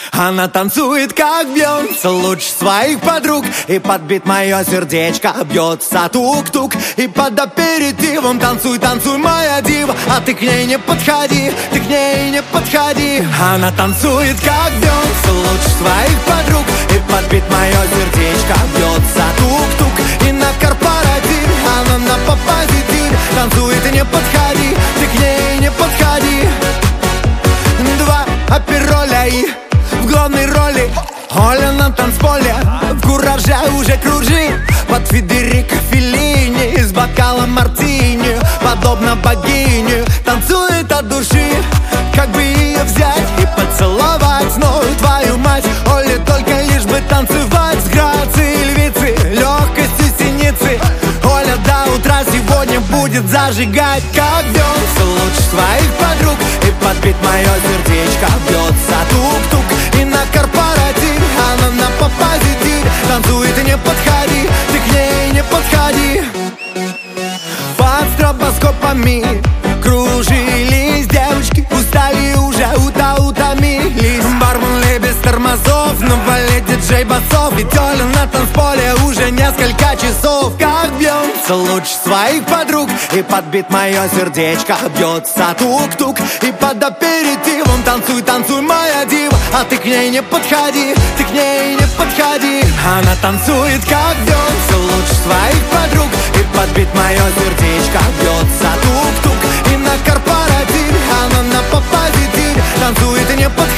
Она танцует, как бьется луч своих подруг, и подбит мое сердечко бьется тук-тук. И под аперитивом танцуй, танцуй, моя дива, а ты к ней не подходи, ты к ней не подходи. Она танцует, как бьется луч своих подруг, и подбит мое сердечко бьется тук-тук. И на корпоративе она на попозитиве танцует, и не подходи, ты к ней не подходи. Два апероля и в главной роли Оля на танцполе, в кураже уже кружит под Федерико Феллини с бокалом мартини, подобно богине. Танцует от души, как бы ее взять и поцеловать. Но твою мать, Оле только лишь бы танцевать с грацией львицы, легкостью синицы. Оля до утра сегодня будет зажигать, как бьется луч своих подруг, и подбит мое сердечко бьется тук-тук. И на корпоративе она на попозитиве танцует, и не подходи, ты к ней не подходи. Под стробоскопами кружились девочки, устали уже, утомились. Бармен ли без тормозов, на вале диджей басов. Ведь Оля на танцполе уже несколько часов. Как бьется луч своих подруг, и подбит мое сердечко бьется тук-тук. И под аперитивом танцуй, танцуй, моя дива, а ты к ней не подходи, ты к ней не подходи. Она танцует, как бьется луч своих подруг, и подбит мое сердечко бьется тук-тук. И на корпоративе она на попозитиве танцует, и не подходи.